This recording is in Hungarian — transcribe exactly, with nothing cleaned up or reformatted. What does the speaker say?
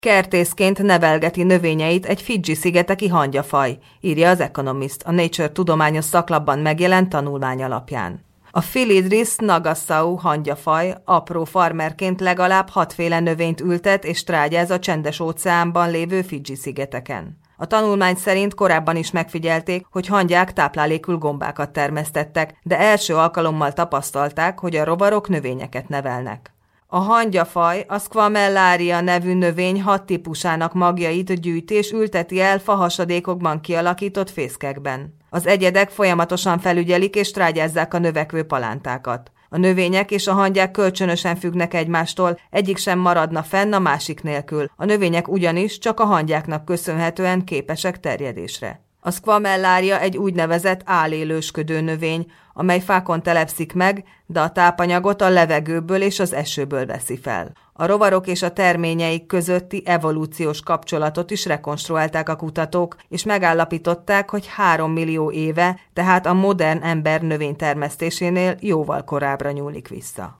Kertészként nevelgeti növényeit egy Fidzsi-szigeteki hangyafaj, írja az Economist, a Nature tudományos szaklapban megjelent tanulmány alapján. A Philidris nagassau hangyafaj apró farmerként legalább hatféle növényt ültet és trágyáz a Csendes-óceánban lévő Fidzsi-szigeteken. A tanulmány szerint korábban is megfigyelték, hogy hangyák táplálékül gombákat termesztettek, de első alkalommal tapasztalták, hogy a rovarok növényeket nevelnek. A hangyafaj a Squamellaria nevű növény hat típusának magjait gyűjti és ülteti el fahasadékokban kialakított fészkekben. Az egyedek folyamatosan felügyelik és trágyázzák a növekvő palántákat. A növények és a hangyák kölcsönösen függnek egymástól, egyik sem maradna fenn a másik nélkül. A növények ugyanis csak a hangyáknak köszönhetően képesek terjedésre. A Squamellaria egy úgynevezett álélősködő növény, amely fákon telepszik meg, de a tápanyagot a levegőből és az esőből veszi fel. A rovarok és a terményeik közötti evolúciós kapcsolatot is rekonstruálták a kutatók, és megállapították, hogy három millió éve, tehát a modern ember növénytermesztésénél jóval korábbra nyúlik vissza.